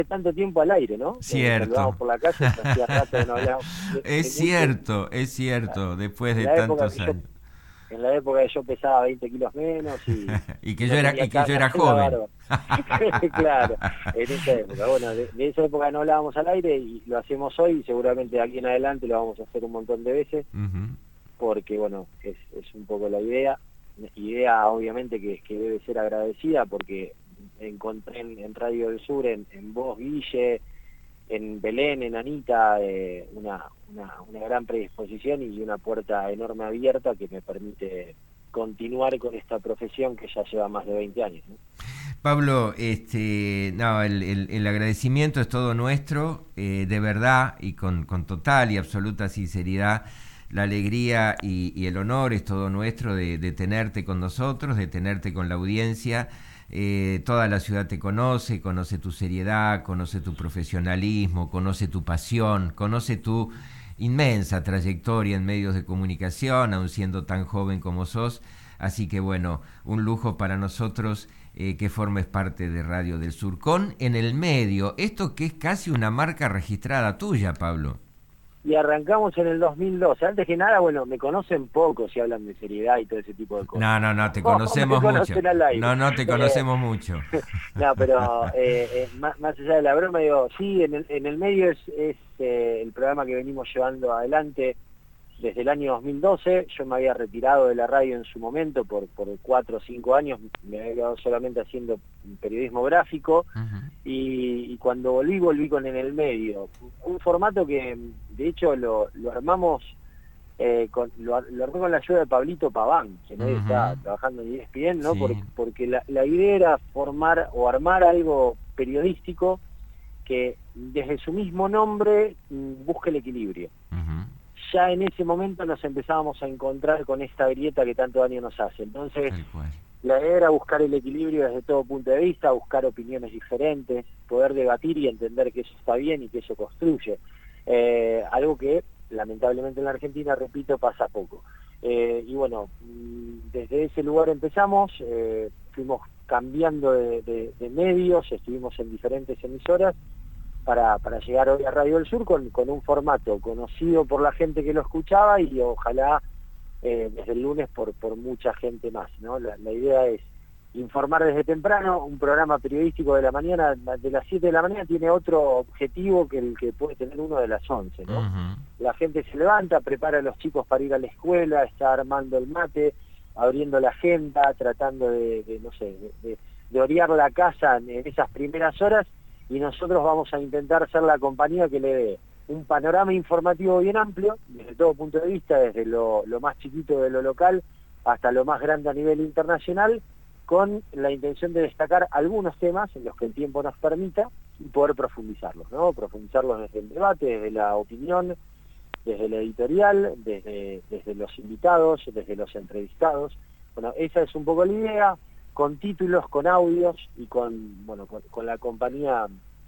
tanto tiempo al aire, ¿no? Nos Cierto. saludamos por la calle, hacía rato que no hablábamos Es mucho. cierto, es cierto, después En de la época que tantos yo, años. en la época que yo pesaba 20 kilos menos Y y que no yo era, tenía y que yo canas era en la joven. barba. Claro, en esa época. Bueno, de esa época no hablábamos al aire y lo hacemos hoy y seguramente de aquí en adelante lo vamos a hacer un montón de veces Ujú. porque, bueno, es un poco la idea. Idea obviamente que debe ser agradecida porque encontré en Radio del Sur, en vos, Guille, en Belén, en Anita, una gran predisposición y una puerta enorme abierta que me permite continuar con esta profesión que ya lleva más de 20 años, ¿no? Pablo, no, el agradecimiento es todo nuestro, de verdad y con total y absoluta sinceridad. La alegría y el honor es todo nuestro de tenerte con nosotros, de tenerte con la audiencia. Toda la ciudad te conoce, conoce tu seriedad, conoce tu profesionalismo, conoce tu pasión, conoce tu inmensa trayectoria en medios de comunicación, aun siendo tan joven como sos. Así que bueno, un lujo para nosotros que formes parte de Radio del Sur. Con En el Medio, esto que es casi una marca registrada tuya, Pablo. Y arrancamos en el 2012. Antes que nada, bueno, me conocen poco si hablan de seriedad y todo ese tipo de cosas. No, no, no, te O me conocemos mucho. conocen al aire. No, no, te Eh, conocemos mucho. no, pero más allá de la broma, digo, sí, en el medio es el programa que venimos llevando adelante desde el año 2012. Yo me había retirado de la radio en su momento por 4 o 5 años, me había quedado solamente haciendo periodismo gráfico Uh-huh. y cuando volví con En el Medio. Un formato que de hecho lo armamos, lo armé con la ayuda de Pablito Paván, que hoy Uh-huh. está trabajando en ESPN, ¿no? Sí. Porque la idea era formar o armar algo periodístico que desde su mismo nombre busque el equilibrio. Uh-huh. Ya en ese momento nos empezábamos a encontrar con esta grieta que tanto daño nos hace. Entonces, Tal cual. la idea era buscar el equilibrio desde todo punto de vista, buscar opiniones diferentes, poder debatir y entender que eso está bien y que eso construye. Algo que lamentablemente en la Argentina, repito, pasa poco. Y bueno, desde ese lugar empezamos, fuimos cambiando de medios, estuvimos en diferentes emisoras para llegar hoy a Radio del Sur con un formato conocido por la gente que lo escuchaba y ojalá desde el lunes por mucha gente más, ¿no? La idea es informar desde temprano. Un programa periodístico de la mañana, de las 7 de la mañana, tiene otro objetivo que el que puede tener uno de las 11, ¿no? Uh-huh. La gente se levanta, prepara a los chicos para ir a la escuela, está armando el mate, abriendo la agenda, tratando no sé, de orear la casa en esas primeras horas, y nosotros vamos a intentar ser la compañía que le dé un panorama informativo bien amplio, desde todo punto de vista, desde lo más chiquito de lo local hasta lo más grande a nivel internacional, con la intención de destacar algunos temas en los que el tiempo nos permita y poder profundizarlos, ¿no? Profundizarlos desde el debate, desde la opinión, desde la editorial, desde los invitados, desde los entrevistados. Bueno, esa es un poco la idea, con títulos, con audios y con la compañía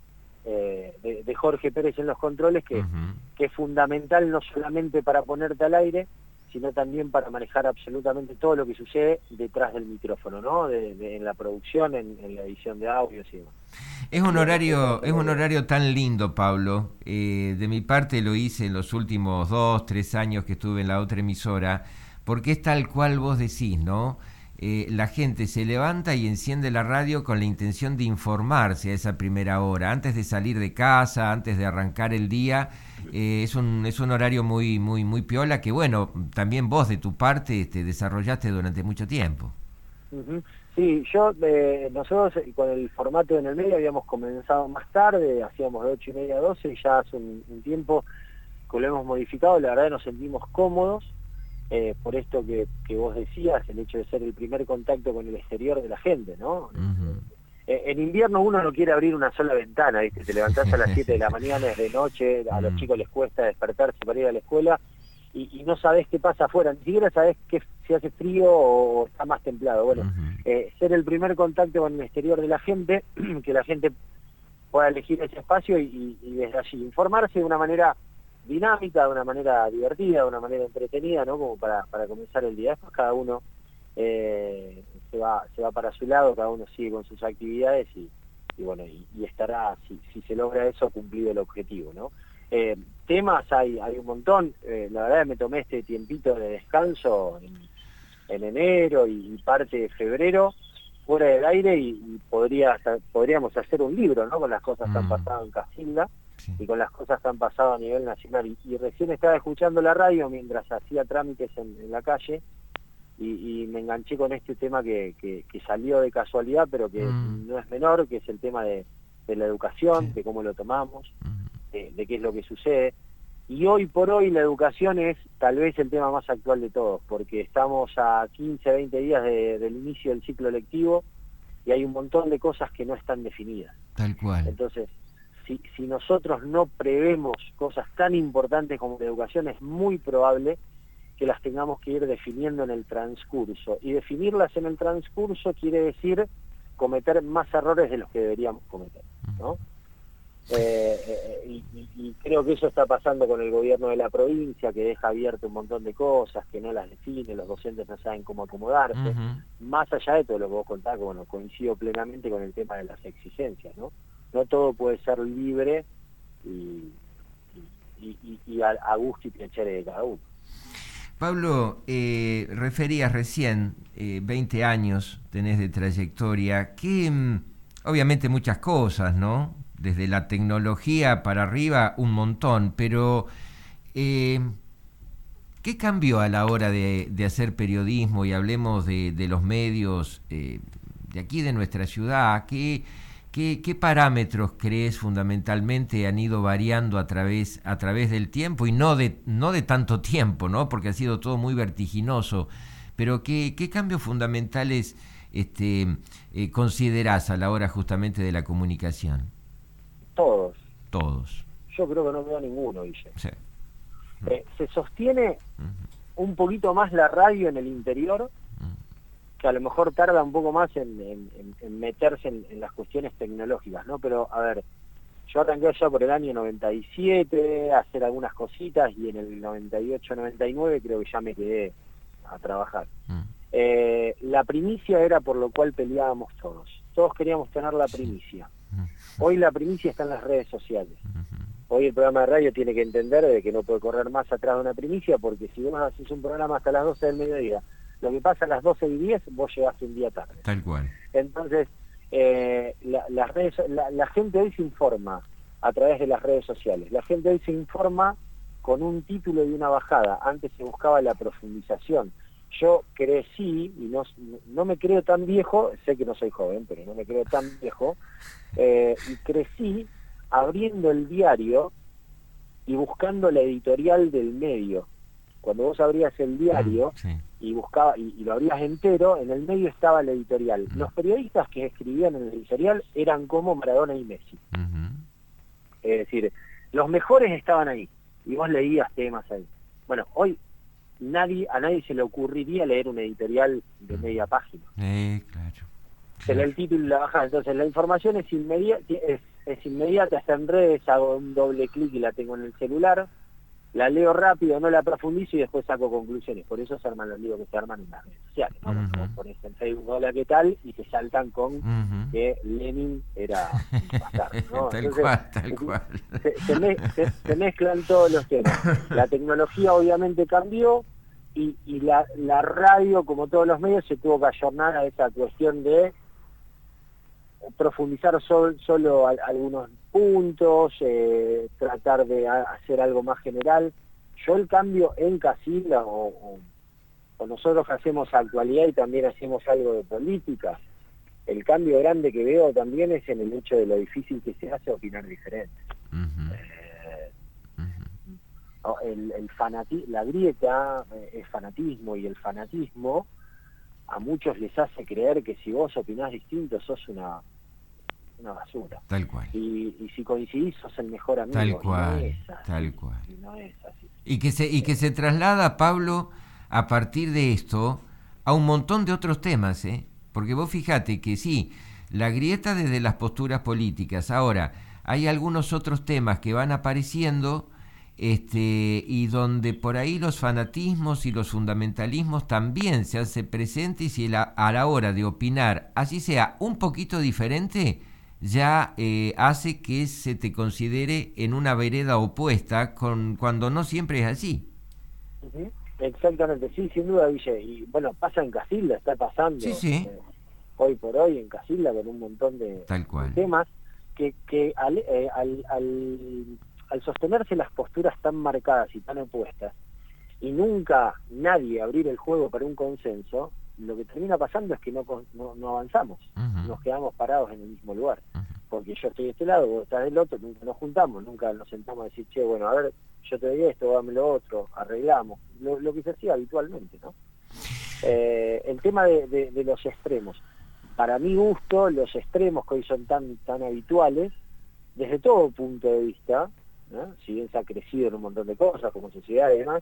de Jorge Pérez en los controles, Uh-huh. que es fundamental no solamente para ponerte al aire, sino también para manejar absolutamente todo lo que sucede detrás del micrófono, ¿no? En la producción, en la edición de audios y demás. Y bueno, esa Es es la un idea. horario tan lindo, Pablo. De mi parte lo hice en los últimos 2, 3 años que estuve en la otra emisora, porque es tal cual vos decís, ¿no? La gente se levanta y enciende la radio con la intención de informarse a esa primera hora, antes de salir de casa, antes de arrancar el día. Es un horario muy, muy, muy piola que, bueno, también vos de tu parte desarrollaste durante mucho tiempo. Ujú. Sí, nosotros con el formato En el Medio habíamos comenzado más tarde, hacíamos de 8:30 a 12, y ya hace un tiempo que lo hemos modificado. La verdad nos sentimos cómodos, por esto que vos decías, el hecho de ser el primer contacto con el exterior de la gente, ¿no? Uh-huh. En invierno uno no quiere abrir una sola ventana, ¿viste? Te levantás a las 7 de la mañana, es de noche, a los Mm. chicos les cuesta despertarse para ir a la escuela, y no sabés qué pasa afuera, ni siquiera sabés si hace frío o está más templado. Bueno, Uh-huh. ser el primer contacto con el exterior de la gente, que la gente pueda elegir ese espacio y desde allí informarse de una manera dinámica, de una manera divertida, de una manera entretenida, ¿no? Como para comenzar el día. Después cada uno se va para su lado, cada uno sigue con sus actividades y bueno, y estará, si se logra eso, cumplido el objetivo, ¿no? Temas hay un montón. La verdad me tomé este tiempito de descanso en enero y parte de febrero fuera del aire y podríamos hacer un libro, ¿no? Con las cosas que han pasado en Casilda y con las cosas que han pasado a nivel nacional. Y recién estaba escuchando la radio mientras hacía trámites en la calle y me enganché con este tema que salió de casualidad, pero que no es menor, que es el tema de la educación, de cómo lo tomamos, de qué es lo que sucede. Y hoy por hoy la educación es tal vez el tema más actual de todos, porque estamos a 15, 20 días del inicio del ciclo lectivo y hay un montón de cosas que no están definidas. Tal cual. Entonces, si nosotros no prevemos cosas tan importantes como la educación, es muy probable que las tengamos que ir definiendo en el transcurso. Y definirlas en el transcurso quiere decir cometer más errores de los que deberíamos cometer, ¿no? Y creo que eso está pasando con el gobierno de la provincia, que deja abierto un montón de cosas, que no las define, los docentes no saben cómo acomodarse. Más allá de todo lo que vos contás, que bueno, coincido plenamente con el tema de las exigencias, ¿no? No todo puede ser libre y a gusto y piacere de cada uno. Pablo, referías recién 20 años tenés de trayectoria, que obviamente muchas cosas, ¿no? Desde la tecnología para arriba un montón, pero ¿qué cambió a la hora de hacer periodismo? Y hablemos de los medios de aquí de nuestra ciudad. ¿Qué parámetros crees fundamentalmente han ido variando a través del tiempo? Y no de tanto tiempo, ¿no? Porque ha sido todo muy vertiginoso. Pero ¿qué cambios fundamentales considerás a la hora justamente de la comunicación? Todos. Yo creo que no veo ninguno, Guille. Sí. Se sostiene un poquito más la radio en el interior, que a lo mejor tarda un poco más en meterse en las cuestiones tecnológicas, ¿no? Pero, a ver, yo arranqué allá por el año 97 a hacer algunas cositas y en el 98, 99 creo que ya me quedé a trabajar. La primicia era por lo cual peleábamos todos. Todos queríamos tener la primicia. Hoy la primicia está en las redes sociales. Hoy el programa de radio tiene que entender de que no puede correr más atrás de una primicia, porque si vos haces un programa hasta las 12 del mediodía, lo que pasa a las 12:10, vos llegaste un día tarde. Tal cual. Entonces, la gente hoy se informa a través de las redes sociales. La gente hoy se informa con un título y una bajada. Antes se buscaba la profundización. Yo crecí, y no me creo tan viejo, sé que no soy joven, pero no me creo tan viejo, y crecí abriendo el diario y buscando la editorial del medio. Cuando vos abrías el diario y buscaba y lo abrías entero, en el medio estaba la editorial. Los periodistas que escribían en la editorial eran como Maradona y Messi. Es decir, los mejores estaban ahí y vos leías temas ahí. Bueno, hoy a nadie se le ocurriría leer una editorial de media página. Claro. Se lee el título y la bajada. Entonces la información es inmediata, está en redes, hago un doble clic y la tengo en el celular, la leo rápido, no la profundizo y después saco conclusiones. Por eso se arman los líos que se arman en las redes sociales, ¿no? Vos pones en Facebook, hola, ¿qué tal? Y te saltan con que Lenin era un bastardo, ¿no? Tal cual. Se mezclan todos los temas. La tecnología obviamente cambió y la radio, como todos los medios, se tuvo que ayornar a esa cuestión de profundizar solo algunos puntos, tratar de hacer algo más general. Yo el cambio en Casilda o nosotros que hacemos actualidad y también hacemos algo de política, el cambio grande que veo también es en el hecho de lo difícil que se hace opinar diferente. La grieta es fanatismo, y el fanatismo a muchos les hace creer que si vos opinás distinto sos una basura. Tal cual. Y si coincidís sos el mejor amigo. Tal cual. No es así. Y que se traslada, Pablo, a partir de esto a un montón de otros temas, porque vos fijate que sí, la grieta desde las posturas políticas. Ahora, hay algunos otros temas que van apareciendo y donde por ahí los fanatismos y los fundamentalismos también se hacen presentes, y a la hora de opinar, así sea un poquito diferente, ya hace que se te considere en una vereda opuesta, cuando no siempre es así. Ujú. Exactamente, sí, sin duda, Guille. Y bueno, pasa en Casilda, está Sí, pasando sí, hoy por hoy en Casilda con un montón tal de cual. temas que al sostenerse las posturas tan marcadas y tan opuestas, y nunca nadie abrir el juego para un consenso, lo que termina pasando es que no avanzamos, Ujú, nos quedamos parados en el mismo lugar. ujú. Porque yo estoy de este lado, vos estás del otro, nunca nos juntamos, nunca nos sentamos a decir, che, bueno, a ver, yo te doy esto, dame lo otro, arreglamos, lo que se hacía habitualmente, ¿no? El tema de los extremos. Para mi gusto, los extremos que hoy son tan habituales, desde todo punto de vista, ¿no? Si bien se ha crecido en un montón de cosas, como sociedad y demás,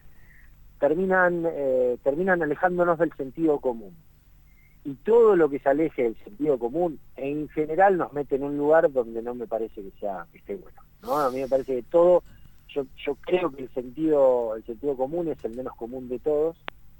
terminan alejándonos del sentido común. Y todo lo que se aleje del sentido común, en general nos mete en un lugar donde no me parece que esté bueno, ¿no? A mí me parece que todo, yo creo que el sentido común es el menos común de todos,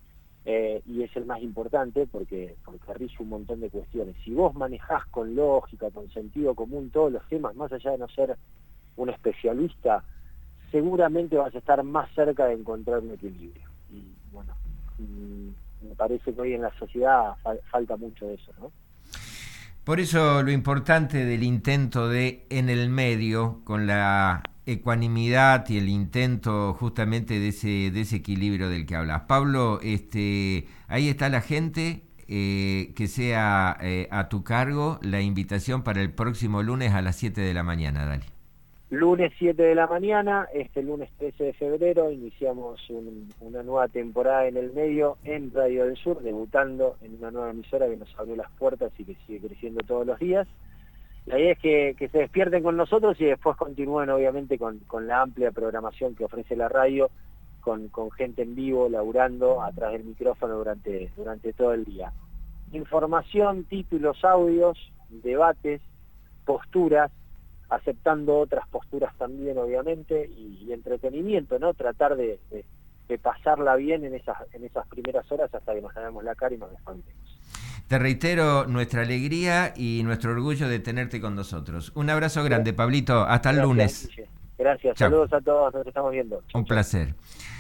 y es el más importante porque rige un montón de cuestiones. Si vos manejás con lógica, con sentido común todos los temas, más allá de no ser un especialista, seguramente vas a estar más cerca de encontrar un equilibrio. Y bueno, me parece que hoy en la sociedad falta mucho de eso, ¿no? Por eso lo importante del intento de en el medio, con la ecuanimidad y el intento justamente de ese equilibrio del que hablas. Pablo, ahí está la gente, que sea a tu cargo la invitación para el próximo lunes a las 7 de la mañana, dale. Lunes 7 de la mañana, este lunes 13 de febrero, iniciamos una nueva temporada en el medio en Radio del Sur, debutando en una nueva emisora que nos abrió las puertas y que sigue creciendo todos los días. La idea es que se despierten con nosotros y después continúen obviamente con la amplia programación que ofrece la radio, con gente en vivo, laburando atrás del micrófono durante todo el día. Información, títulos, audios, debates, posturas, aceptando otras posturas también obviamente, y entretenimiento, ¿no? Tratar de pasarla bien en esas primeras horas hasta que nos lavemos la cara y nos espantemos. Te reitero nuestra alegría y nuestro orgullo de tenerte con nosotros. Un abrazo grande, Pablito. Hasta el Gracias, lunes. Guille. Gracias, Chao. saludos a todos, nos estamos viendo. Chau, Un chau. placer.